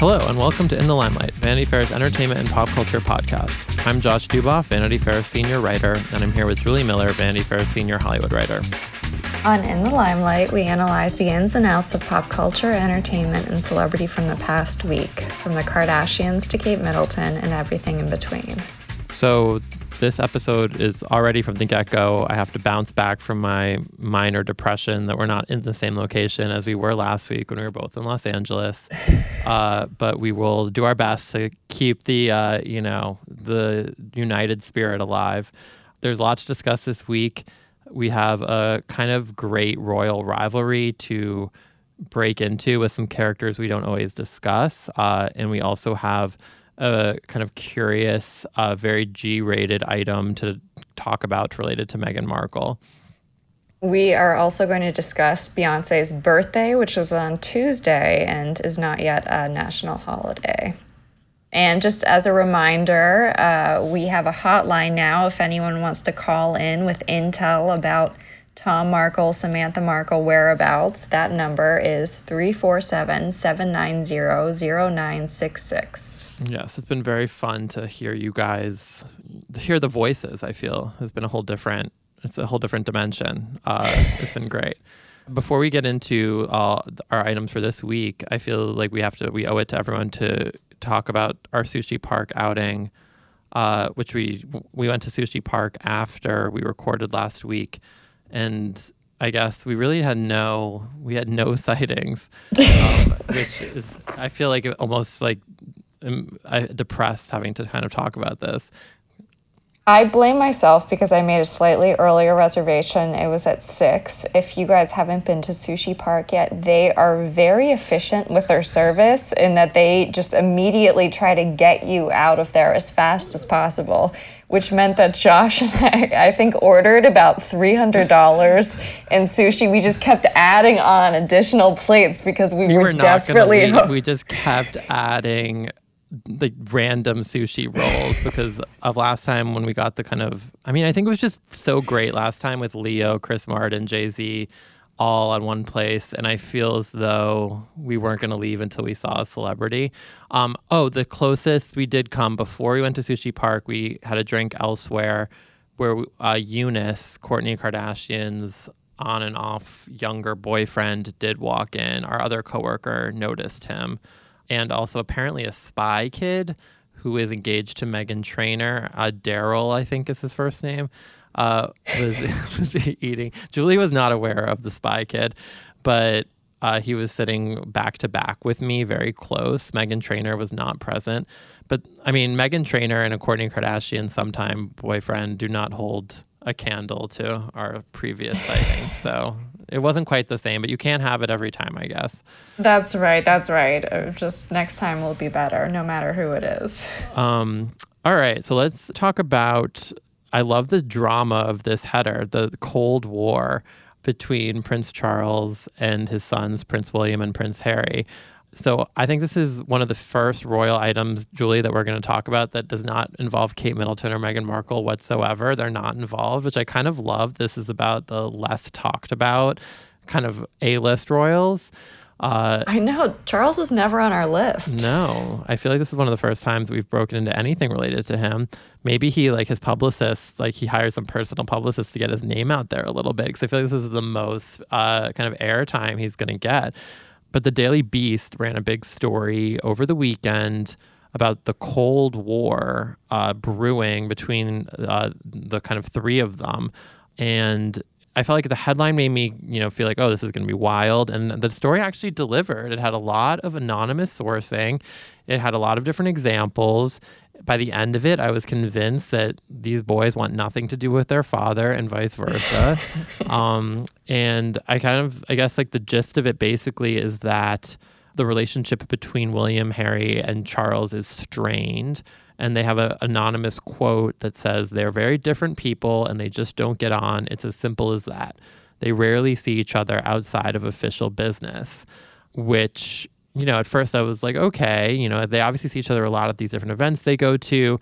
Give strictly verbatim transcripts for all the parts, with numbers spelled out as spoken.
Hello, and welcome to In the Limelight, Vanity Fair's entertainment and pop culture podcast. I'm Josh Duboff, Vanity Fair's senior writer, and I'm here with Julie Miller, Vanity Fair's senior Hollywood writer. On In the Limelight, we analyze the ins and outs of pop culture, entertainment, and celebrity from the past week, from the Kardashians to Kate Middleton and everything in between. So this episode is already from the get-go. I have to bounce back from my minor depression that we're not in the same location as we were last week when we were both in Los Angeles. Uh, but we will do our best to keep the, uh, you know, the united spirit alive. There's a lot to discuss this week. We have a kind of great royal rivalry to break into with some characters we don't always discuss. Uh, and we also have a kind of curious, uh, very G-rated item to talk about related to Meghan Markle. We are also going to discuss Beyonce's birthday, which was on Tuesday and is not yet a national holiday. And just as a reminder, uh, we have a hotline now if anyone wants to call in with intel about Tom Markle, Samantha Markle whereabouts. That number is three four seven, seven nine zero, zero nine six six. Yes, it's been very fun to hear you guys, to hear the voices, I feel. It's been a whole different, it's a whole different dimension. Uh, it's been great. Before we get into uh, our items for this week, I feel like we have to, we owe it to everyone to talk about our Sushi Park outing, uh, which we, we went to Sushi Park after we recorded last week. And I guess we really had no, we had no sightings, um, which is, I feel like it almost like I'm I, depressed having to kind of talk about this. I blame myself because I made a slightly earlier reservation. It was at six. If you guys haven't been to Sushi Park yet, they are very efficient with their service in that they just immediately try to get you out of there as fast as possible, which meant that Josh and I, I think, ordered about three hundred dollars in sushi. We just kept adding on additional plates because we, we were, were not desperately... Gonna leave. We just kept adding the random sushi rolls because of last time when we got the kind of, I mean, I think it was just so great last time with Leo, Chris Martin, Jay-Z all on one place. And I feel as though we weren't going to leave until we saw a celebrity. Um, oh, the closest we did come before we went to Sushi Park, we had a drink elsewhere where uh, Eunice, Kourtney Kardashian's on and off younger boyfriend, did walk in. Our other coworker noticed him. And also apparently a spy kid who is engaged to Meghan Trainor, uh, Daryl, I think is his first name, uh, was, was eating. Julie was not aware of the spy kid, but uh, he was sitting back to back with me, very close. Meghan Trainor was not present. But I mean, Meghan Trainor and a Kourtney Kardashian sometime boyfriend do not hold a candle to our previous sightings. So it wasn't quite the same, but you can't have it every time, I guess. That's right. That's right. Uh, Just next time will be better, no matter who it is. Um, all right. So let's talk about, I love the drama of this header, the Cold War between Prince Charles and his sons, Prince William and Prince Harry. So I think this is one of the first royal items, Julie, that we're going to talk about that does not involve Kate Middleton or Meghan Markle whatsoever. They're not involved, which I kind of love. This is about the less talked about kind of A-list royals. Uh, I know. Charles is never on our list. No. I feel like this is one of the first times we've broken into anything related to him. Maybe he, like his publicists, like he hires some personal publicists to get his name out there a little bit because I feel like this is the most uh, kind of airtime he's going to get. But the Daily Beast ran a big story over the weekend about the Cold War uh, brewing between uh, the kind of three of them. And I felt like the headline made me, you know, feel like, oh, this is going to be wild. And the story actually delivered. It had a lot of anonymous sourcing. It had a lot of different examples. By the end of it, I was convinced that these boys want nothing to do with their father and vice versa. um, and I kind of, I guess like the gist of it basically is that the relationship between William, Harry, and Charles is strained. And they have an anonymous quote that says they're very different people and they just don't get on. It's as simple as that. They rarely see each other outside of official business, which, you know, at first I was like, okay, you know, they obviously see each other a lot at these different events they go to.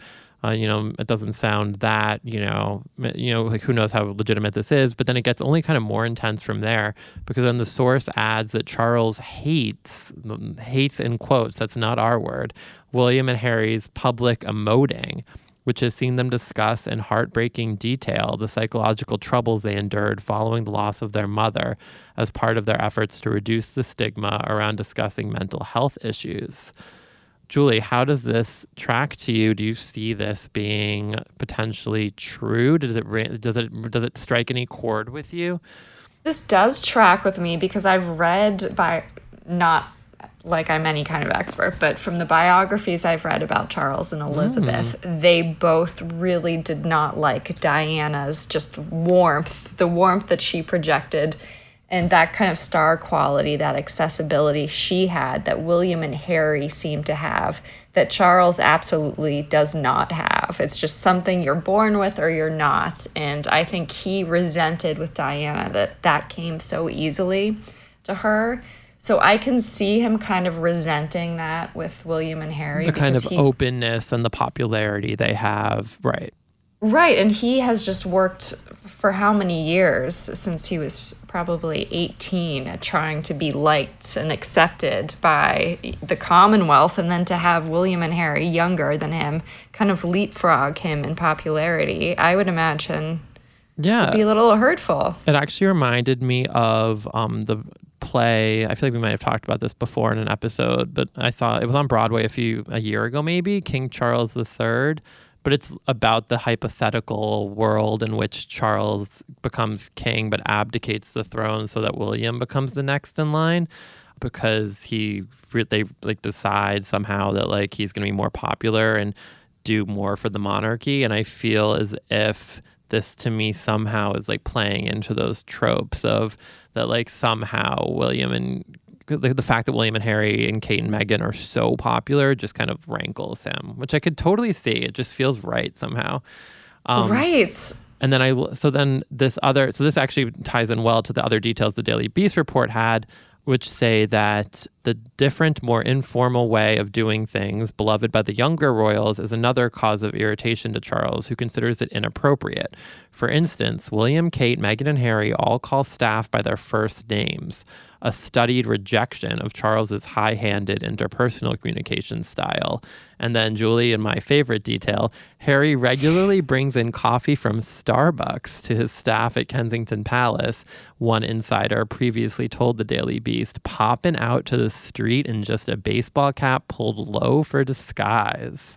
Uh, you know, it doesn't sound that, you know, you know, like who knows how legitimate this is. But then it gets only kind of more intense from there, because then the source adds that Charles hates, hates in quotes, that's not our word, William and Harry's public emoting, which has seen them discuss in heartbreaking detail the psychological troubles they endured following the loss of their mother as part of their efforts to reduce the stigma around discussing mental health issues. Julie, how does this track to you? Do you see this being potentially true? Does it does it does it strike any chord with you? This does track with me because I've read, by not like I'm any kind of expert, but from the biographies I've read about Charles and Elizabeth, mm. they both really did not like Diana's just warmth, the warmth that she projected, and that kind of star quality, that accessibility she had, that William and Harry seemed to have, that Charles absolutely does not have. It's just something you're born with or you're not. And I think he resented with Diana that that came so easily to her. So I can see him kind of resenting that with William and Harry. The kind of he, openness and the popularity they have, right. Right, and he has just worked for how many years since he was probably eighteen at trying to be liked and accepted by the Commonwealth, and then to have William and Harry, younger than him, kind of leapfrog him in popularity, I would imagine yeah. would be a little hurtful. It actually reminded me of um, the play. I feel like we might have talked about this before in an episode, but I saw it was on Broadway a few a year ago maybe, King Charles the Third. But it's about the hypothetical world in which Charles becomes king but abdicates the throne so that William becomes the next in line, because he they like decide somehow that like he's going to be more popular and do more for the monarchy. And I feel as if this to me somehow is like playing into those tropes of that, like somehow William and The, the fact that William and Harry and Kate and Meghan are so popular just kind of rankles him, which I could totally see. It just feels right somehow. Um, right. And then I, so then this other, so this actually ties in well to the other details the Daily Beast report had, which say that the different, more informal way of doing things, beloved by the younger royals, is another cause of irritation to Charles, who considers it inappropriate. For instance, William, Kate, Meghan, and Harry all call staff by their first names, a studied rejection of Charles's high-handed interpersonal communication style. And then, Julie, and my favorite detail, Harry regularly brings in coffee from Starbucks to his staff at Kensington Palace. One insider previously told the Daily Beast, popping out to the street in just a baseball cap pulled low for disguise.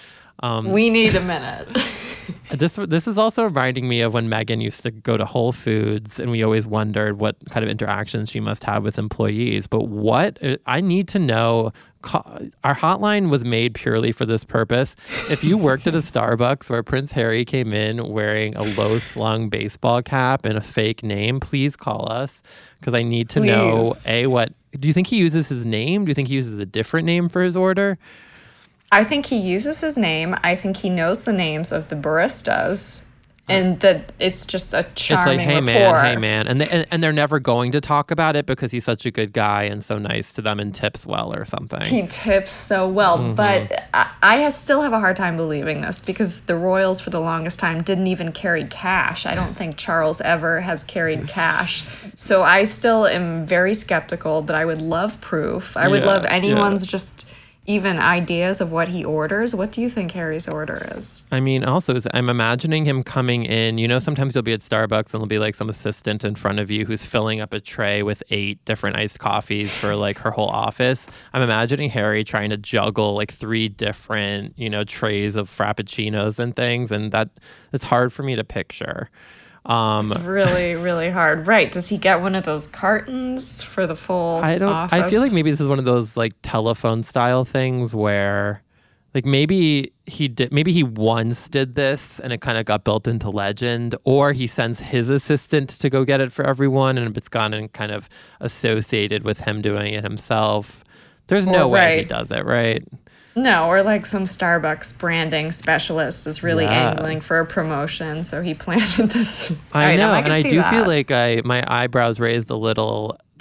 Um, we need a minute. this this is also reminding me of when Meghan used to go to Whole Foods, and we always wondered what kind of interactions she must have with employees. But what I need to know, our hotline was made purely for this purpose. If you worked at a Starbucks where Prince Harry came in wearing a low-slung baseball cap and a fake name, please call us, because I need to please. know, A, what, do you think he uses his name? Do you think he uses a different name for his order? I think he uses his name. I think he knows the names of the baristas, and that it's just a charming It's like, hey, rapport. man, hey, man. And, they, and, and they're never going to talk about it because he's such a good guy and so nice to them and tips well or something. He tips so well. Mm-hmm. But I, I still have a hard time believing this, because the royals for the longest time didn't even carry cash. I don't think Charles ever has carried cash. So I still am very skeptical, but I would love proof. I would yeah, love anyone's yeah. just... even ideas of what he orders. What do you think Harry's order is? I mean, also, I'm imagining him coming in. You know, sometimes you'll be at Starbucks and there'll be like some assistant in front of you who's filling up a tray with eight different iced coffees for like her whole office. I'm imagining Harry trying to juggle like three different, you know, trays of frappuccinos and things. And that it's hard for me to picture. Um, it's really, really hard. Right. Does he get one of those cartons for the full I don't, office? I feel like maybe this is one of those like telephone style things where like maybe he did, maybe he once did this and it kind of got built into legend, or he sends his assistant to go get it for everyone and it's gone and kind of associated with him doing it himself. There's no well, way right. he does it, right? No, or like some Starbucks branding specialist is really yeah. angling for a promotion, so he planted this I item. know, I and I see do that. feel like I my eyebrows raised a little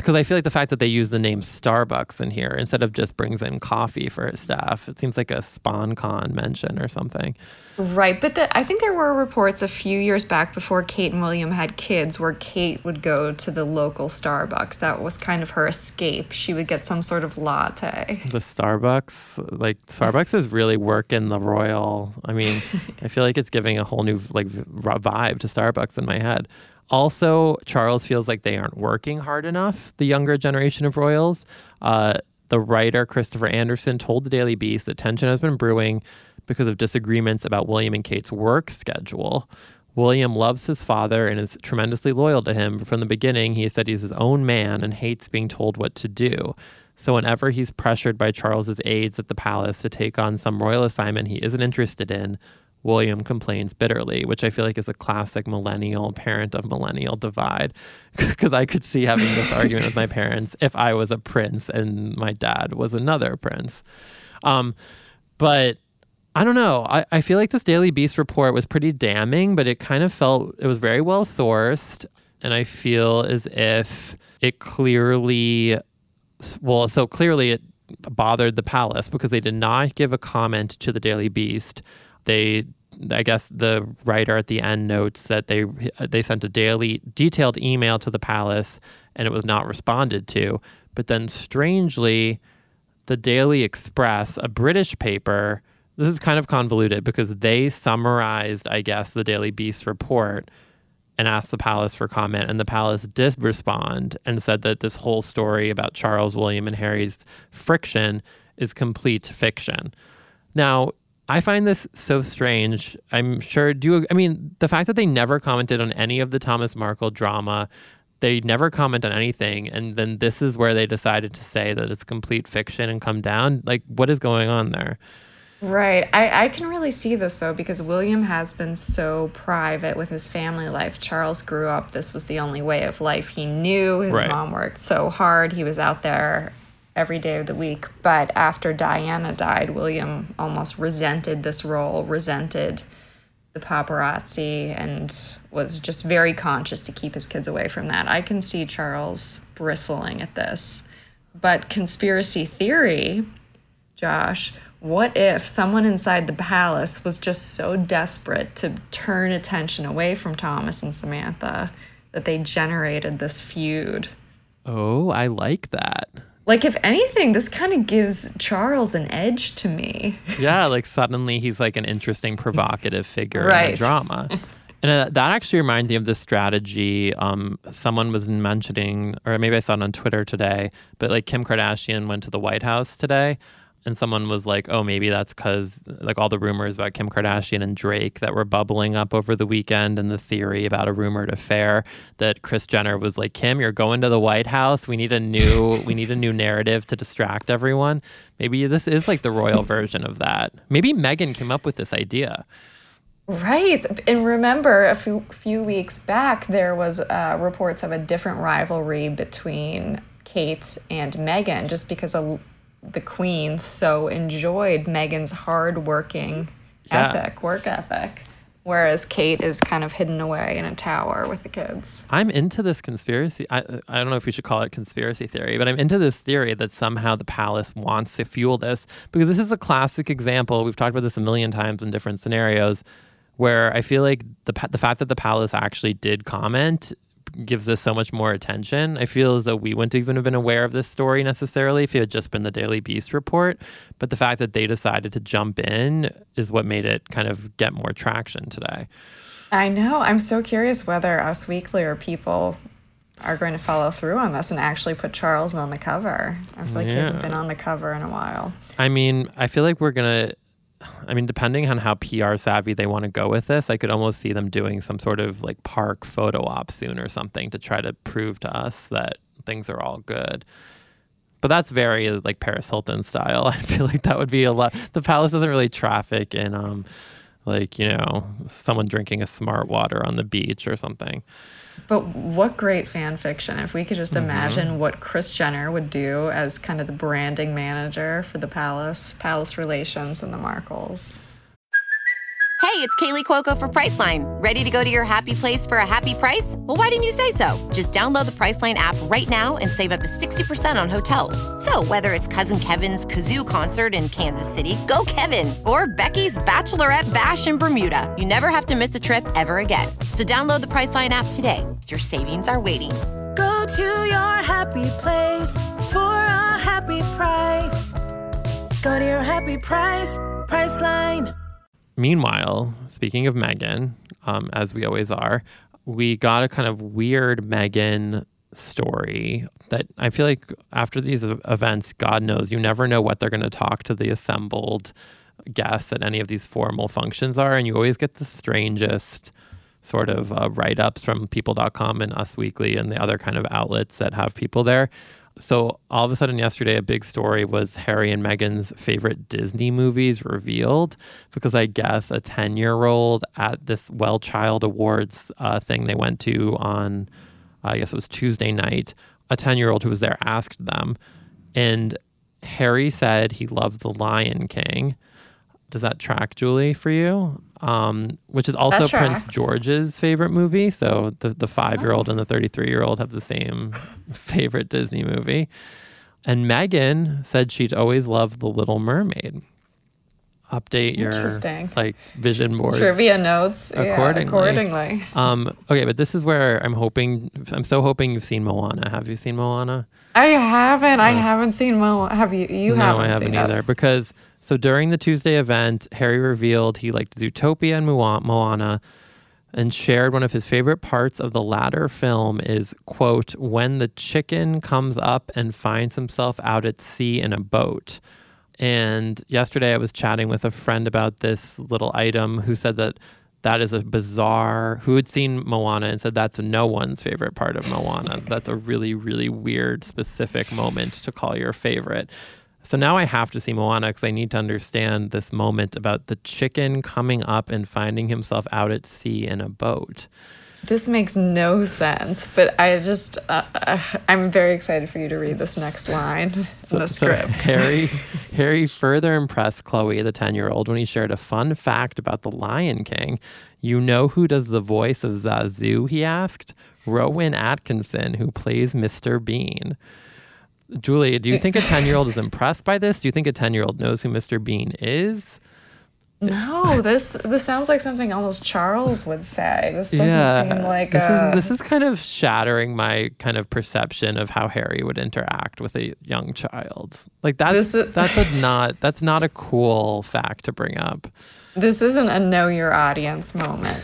because I feel like the fact that they use the name Starbucks in here instead of just brings in coffee for his staff, it seems like a SpawnCon mention or something. Right, but the, I think there were reports a few years back before Kate and William had kids where Kate would go to the local Starbucks. That was kind of her escape. She would get some sort of latte. The Starbucks, like Starbucks is really working the royal. I mean, I feel like it's giving a whole new like vibe to Starbucks in my head. Also, Charles feels like they aren't working hard enough, the younger generation of royals. Uh, the writer, Christopher Anderson, told the Daily Beast that tension has been brewing because of disagreements about William and Kate's work schedule. William loves his father and is tremendously loyal to him. From the beginning, he said he's his own man and hates being told what to do. So whenever he's pressured by Charles's aides at the palace to take on some royal assignment he isn't interested in, William complains bitterly, which I feel like is a classic millennial parent of millennial divide. Because I could see having this argument with my parents if I was a prince and my dad was another prince. Um, but I don't know. I, I feel like this Daily Beast report was pretty damning, but it kind of felt, it was very well sourced. And I feel as if it clearly, well, so clearly it bothered the palace because they did not give a comment to the Daily Beast. They, I guess the writer at the end notes that they they sent a daily detailed email to the palace and it was not responded to. But then strangely, the Daily Express, a British paper, this is kind of convoluted because they summarized, I guess, the Daily Beast report and asked the palace for comment, and the palace did respond and said that this whole story about Charles, William, and Harry's friction is complete fiction. Now, I find this so strange. I'm sure, do you, I mean, the fact that they never commented on any of the Thomas Markle drama, they never comment on anything, and then this is where they decided to say that it's complete fiction and come down. Like, what is going on there? Right. I, I can really see this, though, because William has been so private with his family life. Charles grew up, this was the only way of life he knew. His Right. mom worked so hard. He was out there every day of the week. But after Diana died, William almost resented this role, resented the paparazzi, and was just very conscious to keep his kids away from that. I can see Charles bristling at this. But conspiracy theory, Josh, what if someone inside the palace was just so desperate to turn attention away from Thomas and Samantha that they generated this feud? Oh, I like that. Like, if anything, this kind of gives Charles an edge to me. Yeah, like suddenly he's like an interesting, provocative figure Right. in the drama. And uh, that actually reminds me of this strategy. Um, someone was mentioning, or maybe I saw it on Twitter today, but like Kim Kardashian went to the White House today. And someone was like, oh, maybe that's because like all the rumors about Kim Kardashian and Drake that were bubbling up over the weekend, and the theory about a rumored affair, that Kris Jenner was like, Kim, you're going to the White House. We need a new we need a new narrative to distract everyone. Maybe this is like the royal version of that. Maybe Meghan came up with this idea. Right. And remember, a few, few weeks back, there was uh, reports of a different rivalry between Kate and Meghan, just because a the Queen so enjoyed Meghan's hardworking Yeah. ethic, work ethic, whereas Kate is kind of hidden away in a tower with the kids. I'm into this conspiracy. I, I don't know if we should call it conspiracy theory, but I'm into this theory that somehow the palace wants to fuel this, because this is a classic example. We've talked about this a million times in different scenarios, where I feel like the the fact that the palace actually did comment gives this so much more attention. I feel as though we wouldn't even have been aware of this story necessarily if it had just been the Daily Beast report. But the fact that they decided to jump in is what made it kind of get more traction today. I know. I'm so curious whether Us Weekly or people are going to follow through on this and actually put Charles on the cover. I feel like he hasn't Yeah. been on the cover in a while. I mean, I feel like we're going to, I mean, depending on how P R savvy they want to go with this, I could almost see them doing some sort of like park photo op soon or something to try to prove to us that things are all good. But that's very like Paris Hilton style. I feel like that would be a lot. The palace doesn't really traffic in um, like, you know, someone drinking a smart water on the beach or something. But what great fan fiction. If we could just imagine mm-hmm. what Kris Jenner would do as kind of the branding manager for the palace, palace relations and the Markles. Hey, it's Kaylee Cuoco for Priceline. Ready to go to your happy place for a happy price? Well, why didn't you say so? Just download the Priceline app right now and save up to sixty percent on hotels. So whether it's Cousin Kevin's Kazoo Concert in Kansas City, go Kevin, or Becky's Bachelorette Bash in Bermuda, you never have to miss a trip ever again. So download the Priceline app today. Your savings are waiting. Go to your happy place for a happy price. Go to your happy price, Priceline. Meanwhile, speaking of Meghan, um, as we always are, we got a kind of weird Meghan story that I feel like after these events, God knows, you never know what they're going to talk to the assembled guests at any of these formal functions are. And you always get the strangest sort of uh, write-ups from people dot com and Us Weekly and the other kind of outlets that have people there. So all of a sudden yesterday, a big story was Harry and Meghan's favorite Disney movies revealed, because I guess a ten-year-old at this Well Child Awards uh, thing they went to on, I guess it was Tuesday night, a ten-year-old who was there asked them. And Harry said he loved The Lion King. Does that track, Julie, for you? Um, which is also Prince George's favorite movie. So the, the five-year-old oh. and the thirty-three-year-old have the same favorite Disney movie. And Meghan said she'd always loved The Little Mermaid. Update your like vision boards. Trivia notes accordingly. Yeah, accordingly. Um, okay, but this is where I'm hoping, I'm so hoping you've seen Moana. Have you seen Moana? I haven't. Uh, I haven't seen Moana. Have you? You no, haven't I haven't seen either. It. Because so during the Tuesday event, Harry revealed he liked Zootopia and Moana, and shared one of his favorite parts of the latter film is, quote, when the chicken comes up and finds himself out at sea in a boat. And yesterday I was chatting with a friend about this little item who said that that is a bizarre, who had seen Moana and said that's no one's favorite part of Moana. That's a really, really weird, specific moment to call your favorite. So now I have to see Moana because I need to understand this moment about the chicken coming up and finding himself out at sea in a boat. This makes no sense, but I just, uh, I'm very excited for you to read this next line so, in the script. So Harry, Harry further impressed Chloe, the ten-year-old, when he shared a fun fact about The Lion King. You know who does the voice of Zazu, he asked? Rowan Atkinson, who plays Mister Bean. Julie, do you think a ten-year-old is impressed by this? Do you think a ten-year-old knows who Mister Bean is? No, this this sounds like something almost Charles would say. This doesn't yeah, seem like this a... Is, this is kind of shattering my kind of perception of how Harry would interact with a young child. Like that's is... that's a not that's not a cool fact to bring up. This isn't a know your audience moment.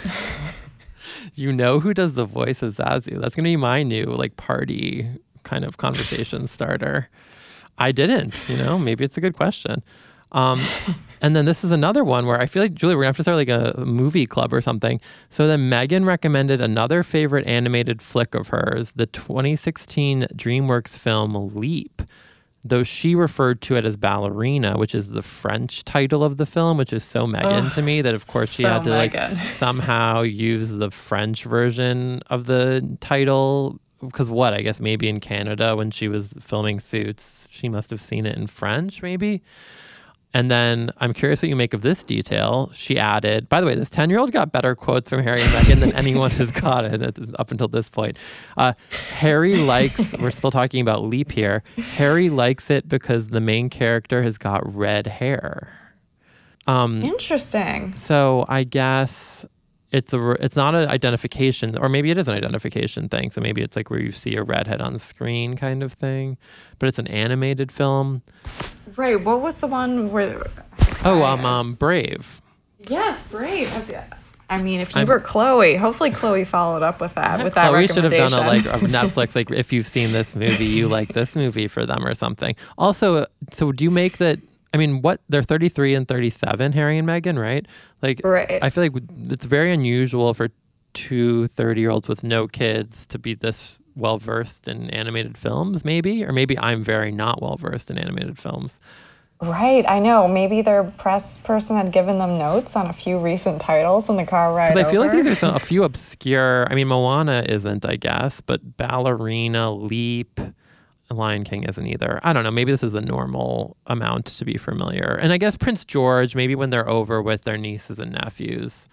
You know who does the voice of Zazu? That's gonna be my new like party kind of conversation starter. I didn't, you know, maybe it's a good question. Um, and then this is another one where I feel like, Julie, we're gonna have to start like a movie club or something. So then Meghan recommended another favorite animated flick of hers, the twenty sixteen DreamWorks film Leap, though she referred to it as Ballerina, which is the French title of the film, which is so Meghan Ugh, to me that of course she so had to like Meghan. somehow use the French version of the title. Because what, I guess maybe in Canada when she was filming Suits, she must have seen it in French, maybe. And then I'm curious what you make of this detail. She added, by the way, this ten-year-old got better quotes from Harry and Meghan than anyone has gotten up until this point. Uh, Harry likes, we're still talking about Leap here. Harry likes it because the main character has got red hair. Um, Interesting. So I guess it's a it's not an identification, or maybe it is an identification thing. So maybe it's like where you see a redhead on the screen kind of thing, but it's an animated film. Right. What was the one where? Oh, um, um, Brave. Yes, Brave. I mean, if you I'm, were Chloe, hopefully Chloe followed up with that. With that Chloe recommendation. should have done a like a Netflix. Like, if you've seen this movie, you like this movie for them or something. Also, so do you make that? I mean, what they're thirty-three and thirty-seven, Harry and Meghan, right? Like, right. I feel like it's very unusual for two thirty-year-olds with no kids to be this well versed in animated films, maybe, or maybe I'm very not well versed in animated films. Right, I know. Maybe their press person had given them notes on a few recent titles in the car ride over. I feel like these are some, a few obscure. I mean, Moana isn't, I guess, but Ballerina, Leap, Lion King isn't either. I don't know. Maybe this is a normal amount to be familiar. And I guess Prince George, maybe when they're over with their nieces and nephews.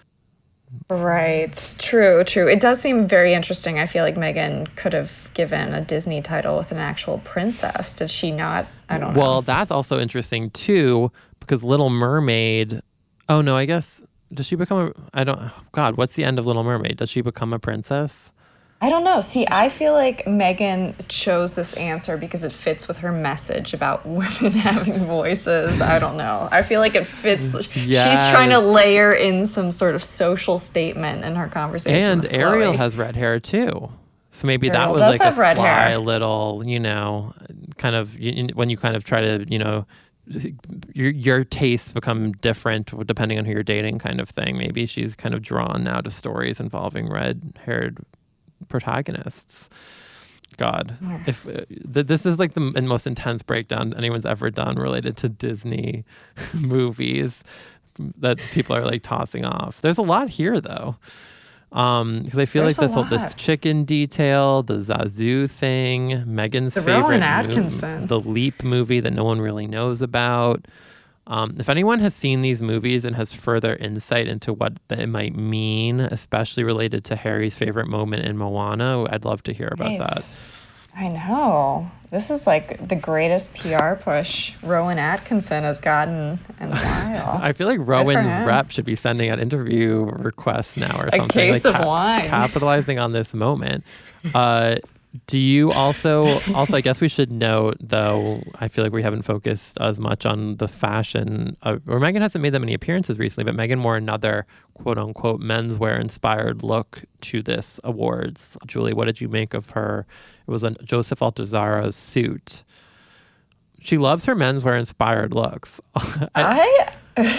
Right. True, true. It does seem very interesting. I feel like Meghan could have given a Disney title with an actual princess. Did she not? I don't know. Well, that's also interesting too, because Little Mermaid, oh no, I guess, does she become a, I don't, God, what's the end of Little Mermaid? Does she become a princess? I don't know. See, I feel like Meghan chose this answer because it fits with her message about women having voices. I don't know. I feel like it fits. Yes. She's trying to layer in some sort of social statement in her conversation. And with Ariel Chloe. has red hair too. So maybe Ariel that was does like a have red sly hair. little, you know, kind of, you, when you kind of try to, you know, your your tastes become different depending on who you're dating kind of thing. Maybe she's kind of drawn now to stories involving red-haired protagonists. God, Yeah. if uh, th- this is like the m- most intense breakdown anyone's ever done related to Disney movies that people are like tossing off. There's a lot here though. Um, because I feel There's like a this whole this lot. chicken detail, the Zazu thing, Megan's The favorite, Rowan mo- Atkinson. the Leap movie that no one really knows about. Um, if anyone has seen these movies and has further insight into what they might mean, especially related to Harry's favorite moment in Moana, I'd love to hear about that. It's- I know. This is like the greatest P R push Rowan Atkinson has gotten in a while. I feel like for Rowan's him. rep should be sending out interview requests now or A something. case like of wine. Capitalizing on this moment. Uh, do you also, also, I guess we should note, though, I feel like we haven't focused as much on the fashion, of, or Meghan hasn't made that many appearances recently, but Meghan wore another quote unquote menswear inspired look to this awards. Julie, what did you make of her? It was a Joseph Altuzarra's suit. She loves her menswear inspired looks. I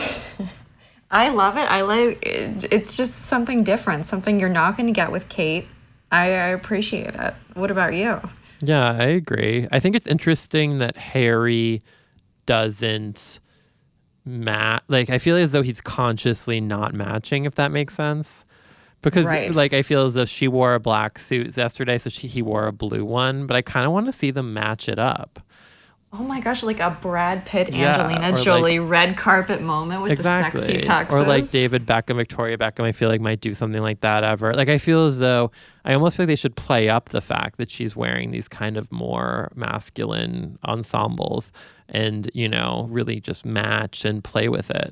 I love it. I like it. It's just something different, something you're not going to get with Kate. I, I appreciate it. What about you? Yeah, I agree. I think it's interesting that Harry doesn't match. Like, I feel as though he's consciously not matching, if that makes sense. Because, Right. like, I feel as though she wore a black suit yesterday, so she, he wore a blue one. But I kind of want to see them match it up. Oh my gosh, like a Brad Pitt, Yeah, Angelina or Jolie red carpet moment with Exactly. the sexy tuxes. Or like David Beckham, Victoria Beckham, I feel like might do something like that ever. Like, I feel as though, I almost feel like they should play up the fact that she's wearing these kind of more masculine ensembles and, you know, really just match and play with it.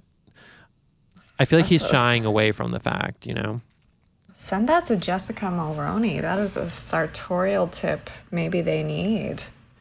I feel like he's That's so- shying away from the fact, you know? Send that to Jessica Mulroney. That is a sartorial tip maybe they need.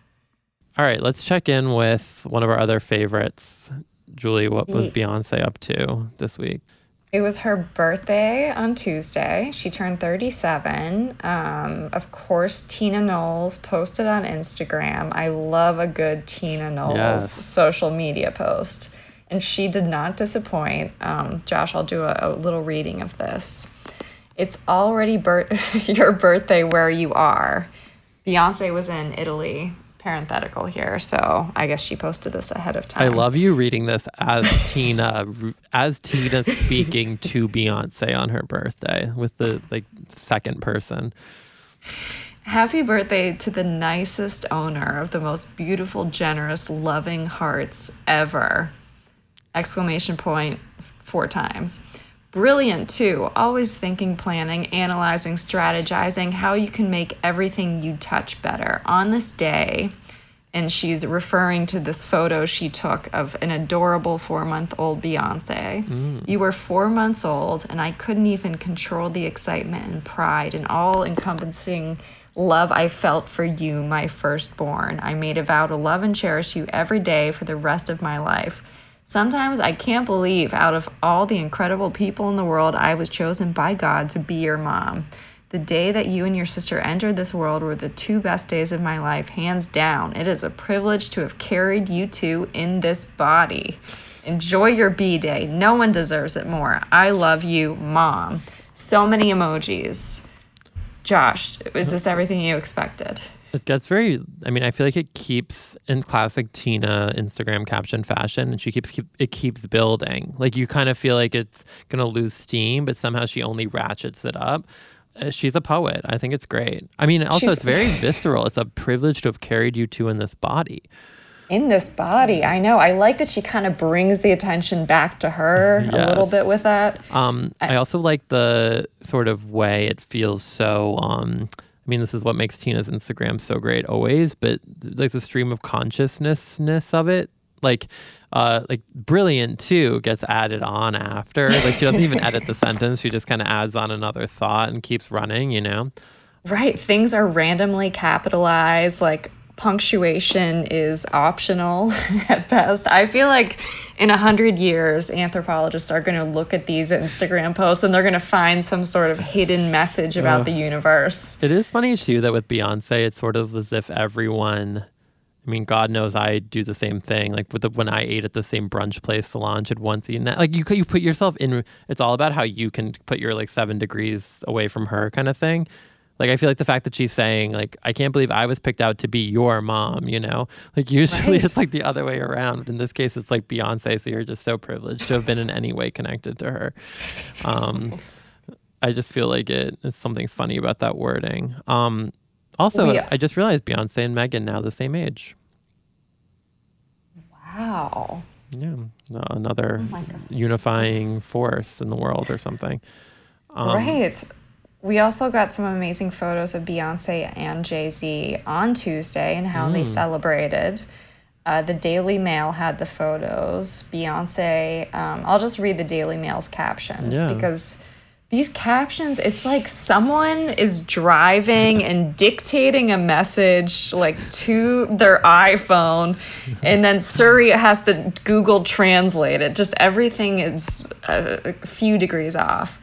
All right, let's check in with one of our other favorites. Julie, what was Ye- Beyonce up to this week? It was her birthday on Tuesday. She turned thirty-seven. Um, of course, Tina Knowles posted on Instagram. I love a good Tina Knowles Yes. social media post. And she did not disappoint. Um, Josh, I'll do a, a little reading of this. It's already bir- your birthday where you are. Beyonce was in Italy. Parenthetical here, so I guess she posted this ahead of I time. love you reading this as Tina, as Tina speaking to Beyonce on her birthday with the like second person. Happy birthday to the nicest owner of the most beautiful, generous, loving hearts ever. Exclamation point four times. Brilliant too, always thinking, planning, analyzing, strategizing how you can make everything you touch better. On this day, and she's referring to this photo she took of an adorable four-month-old Beyonce. You were four months old, and I couldn't even control the excitement and pride and all-encompassing love I felt for you, my firstborn. I made a vow to love and cherish you every day for the rest of my life. Sometimes I can't believe out of all the incredible people in the world, I was chosen by God to be your mom. The day that you and your sister entered this world were the two best days of my life, hands down. It is a privilege to have carried you two in this body. Enjoy your B-Day. No one deserves it more. I love you, Mom. So many emojis. Josh, is this everything you expected? It gets very, I mean, I feel like it keeps in classic Tina Instagram caption fashion, and she keeps, keep, it keeps building. Like, you kind of feel like it's going to lose steam, but somehow she only ratchets it up. uh, she's a poet. I think it's great. I mean, also She's- it's very visceral. It's a privilege to have carried you two in this body. In this body, I know. I like that she kind of brings the attention back to her a little Yes. bit with that. Um, I also like the sort of way it feels so. Um, I mean, this is what makes Tina's Instagram so great always, but there's a stream of consciousness of it. Like, uh, like Brilliant too gets added on after. Like she doesn't even edit the sentence; she just kind of adds on another thought and keeps running. You know, Right. Things are randomly capitalized. Like punctuation is optional at best. I feel like in a hundred years, anthropologists are going to look at these Instagram posts and they're going to find some sort of hidden message about Ugh. the universe. it is funny too that with Beyonce, it's sort of as if everyone. I mean, God knows I do the same thing. Like with the, when I ate at the same brunch place, Solange had once eaten that. Like you, you put yourself in. It's all about how you can put your like seven degrees away from her kind of thing. Like I feel like the fact that she's saying like I can't believe I was picked out to be your mom. You know, like usually Right. it's like the other way around. In this case, it's like Beyonce. So you're just so privileged to have been in any way connected to her. Um, I just feel like it. It's something's funny about that wording. Um, Also, We- I just realized Beyonce and Megan now the same age. Wow. Yeah, no, another Oh my God. unifying force in the world or something. Um, Right. We also got some amazing photos of Beyonce and Jay-Z on Tuesday and how Mm. they celebrated. Uh, the Daily Mail had the photos. Beyonce, um, I'll just read the Daily Mail's captions Yeah. because these captions, it's like someone is driving and dictating a message like to their iPhone, and then Suri has to Google Translate it. Just everything is a, a few degrees off.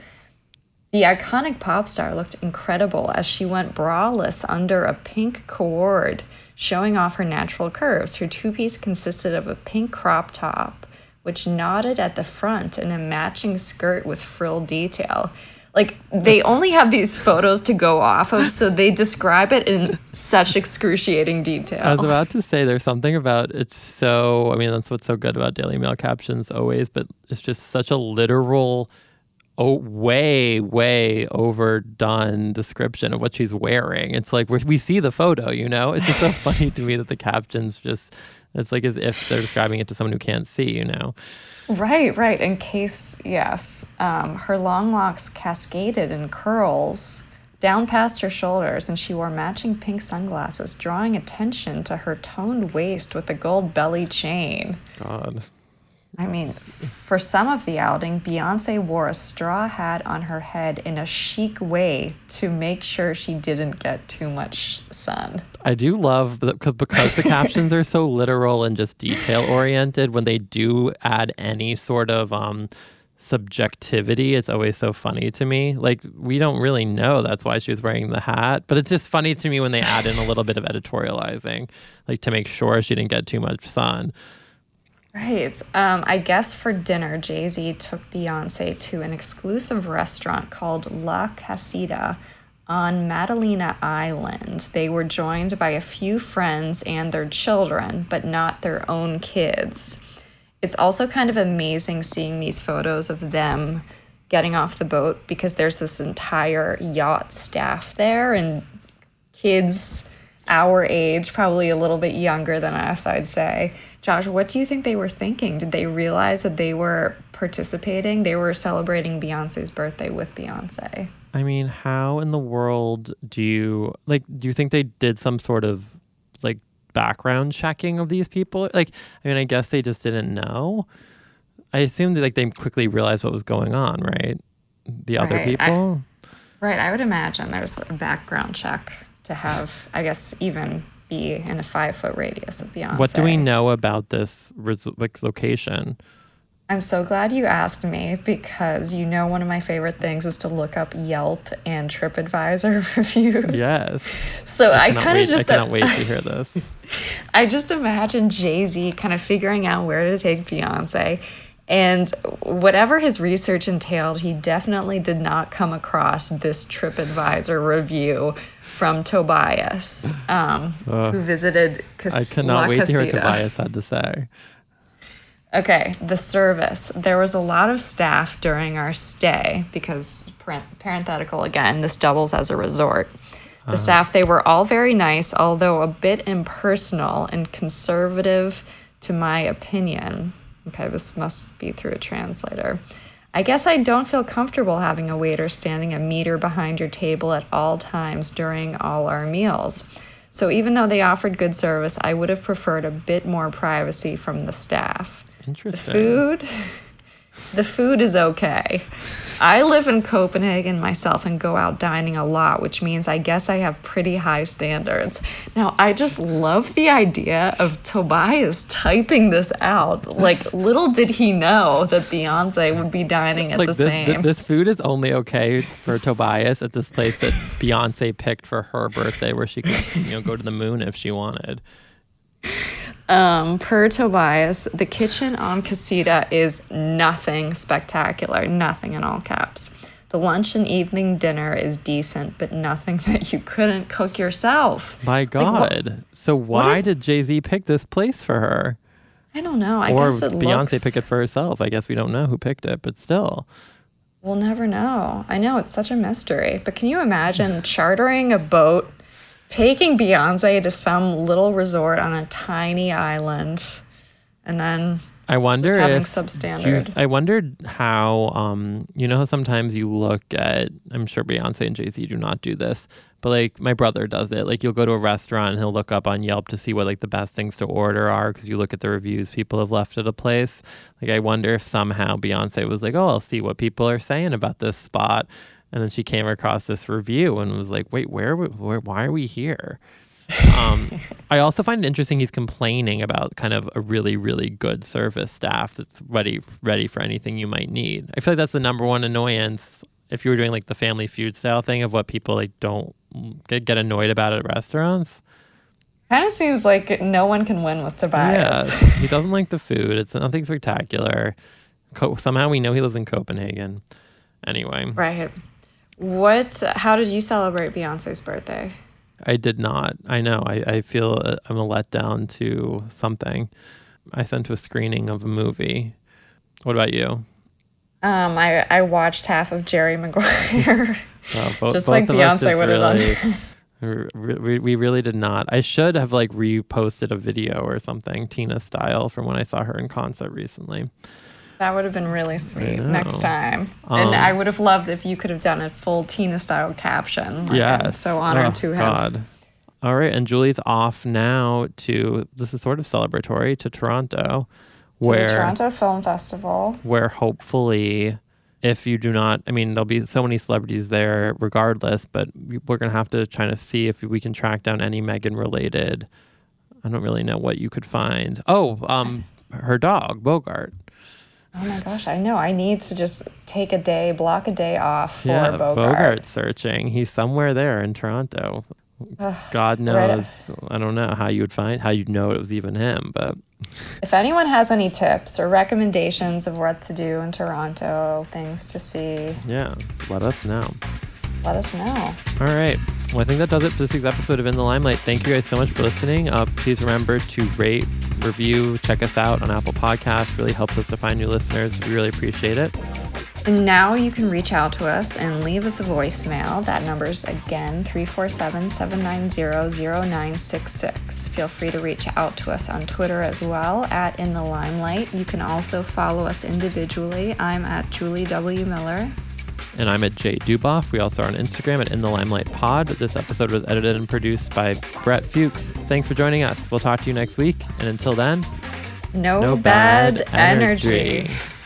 The iconic pop star looked incredible as she went braless under a pink cord, showing off her natural curves. Her two-piece consisted of a pink crop top, which nodded at the front, and a matching skirt with frill detail. Like, they only have these photos to go off of, so they describe it in such excruciating detail. I was about to say there's something about it's so, I mean, that's what's so good about Daily Mail captions always, but it's just such a literal, oh, way, way overdone description of what she's wearing. It's like we we see the photo, you know? It's just so funny to me that the captions just, it's like as if they're describing it to someone who can't see, you know? Right, right. In case, yes. Um, her long locks cascaded in curls down past her shoulders, and she wore matching pink sunglasses, drawing attention to her toned waist with a gold belly chain. God. I mean, for some of the outing, Beyonce wore a straw hat on her head in a chic way to make sure she didn't get too much sun. I do love that 'cause- because the captions are so literal and just detail oriented. When they do add any sort of um, subjectivity, it's always so funny to me. Like we don't really know that's why she was wearing the hat, but it's just funny to me when they add in a little bit of editorializing, like to make sure she didn't get too much sun. Right. Um, I guess for dinner, Jay-Z took Beyonce to an exclusive restaurant called La Casita on Madalena Island. They were joined by a few friends and their children, but not their own kids. It's also kind of amazing seeing these photos of them getting off the boat because there's this entire yacht staff there and kids our age, probably a little bit younger than us, I'd say. Josh, what do you think they were thinking? Did they realize that they were participating? They were celebrating Beyonce's birthday with Beyonce. I mean, how in the world do you like? Do you think they did some sort of like background checking of these people? Like, I mean, I guess they just didn't know. I assumed that, like they quickly realized what was going on, right? The other Right, I- people. Right, I would imagine there's a background check to have, I guess, even be in a five-foot radius of Beyonce. What do we know about this res- like location? I'm so glad you asked me because you know one of my favorite things is to look up Yelp and TripAdvisor reviews. Yes. So I, cannot kind wait- of just I cannot wait to hear this. I just imagine Jay-Z kind of figuring out where to take Beyonce. And whatever his research entailed, he definitely did not come across this TripAdvisor review from Tobias, um, Ugh. who visited Cas- I cannot La wait to hear what Casita. Tobias had to say. Okay, the service. There was a lot of staff during our stay because, parent- parenthetical again, this doubles as a resort. The uh-huh. staff, they were all very nice, although a bit impersonal and conservative to my opinion. Okay, this must be through a translator. I guess I don't feel comfortable having a waiter standing a meter behind your table at all times during all our meals. So even though they offered good service, I would have preferred a bit more privacy from the staff. Interesting. The food, the food is okay. I live in Copenhagen myself and go out dining a lot, which means I guess I have pretty high standards. Now, I just love the idea of Tobias typing this out. Like, little did he know that Beyonce would be dining at like the this, same. Th- this food is only okay for Tobias at this place that Beyonce picked for her birthday, where she could, you know, go to the moon if she wanted. Um, per Tobias, the kitchen on Casita is nothing spectacular, nothing in all caps. The lunch and evening dinner is decent, but nothing that you couldn't cook yourself. My God. Like, so why if, did Jay-Z pick this place for her? I don't know. I or guess it Beyonce looks... picked it for herself. I guess we don't know who picked it, but still. We'll never know. I know, it's such a mystery. But can you imagine chartering a boat, taking Beyonce to some little resort on a tiny island, and then I wonder just having if substandard. You, I wondered how, um, you know how sometimes you look at, I'm sure Beyonce and Jay-Z do not do this, but like my brother does it. Like you'll go to a restaurant and he'll look up on Yelp to see what like the best things to order are because you look at the reviews people have left at a place. Like I wonder if somehow Beyonce was like, oh, I'll see what people are saying about this spot. And then she came across this review and was like, wait, where, where why are we here? Um, I also find it interesting he's complaining about kind of a really, really good service staff that's ready ready for anything you might need. I feel like that's the number one annoyance if you were doing like the Family Feud style thing of what people like don't get, get annoyed about at restaurants. Kind of seems like no one can win with Tobias. Yeah, he doesn't like the food. It's nothing spectacular. Co- somehow we know he lives in Copenhagen. Anyway. Right. What? How did you celebrate Beyonce's birthday? I did not. I know. I, I feel uh, I'm a letdown to something. I sent to a screening of a movie. What about you? Um, I, I watched half of Jerry Maguire. Oh, both, just both like Beyonce would really, have done. we, we really did not. I should have like reposted a video or something, Tina style, from when I saw her in concert recently. That would have been really sweet next time. Um, and I would have loved if you could have done a full Tina-style caption. Like, yes. I'm so honored oh, to have. God. All right, and Julie's off now to, this is sort of celebratory, to Toronto. To where, the Toronto Film Festival. Where hopefully, if you do not, I mean, there'll be so many celebrities there regardless, but we're going to have to try to see if we can track down any Meghan related. I don't really know what you could find. Oh, um, her dog, Bogart. Oh my gosh, I know. I need to just take a day, block a day off for yeah, Bogart. Bogart searching. He's somewhere there in Toronto. God knows. Right. I don't know how you would find, how you'd know it was even him, but. If anyone has any tips or recommendations of what to do in Toronto, things to see. Yeah, let us know. Let us know. All right. Well, I think that does it for this week's episode of In the Limelight. Thank you guys so much for listening. Uh, please remember to rate, review, check us out on Apple Podcasts. Really helps us to find new listeners. We really appreciate it. And now you can reach out to us and leave us a voicemail. That number's again three four seven, seven nine zero, zero nine six six. Feel free to reach out to us on Twitter as well at In the Limelight. You can also follow us individually. I'm at Julie W. Miller. And I'm at Jay Duboff. We also are on Instagram at In the Limelight Pod. This episode was edited and produced by Brett Fuchs. Thanks for joining us. We'll talk to you next week. And until then, no, no bad, bad energy. energy.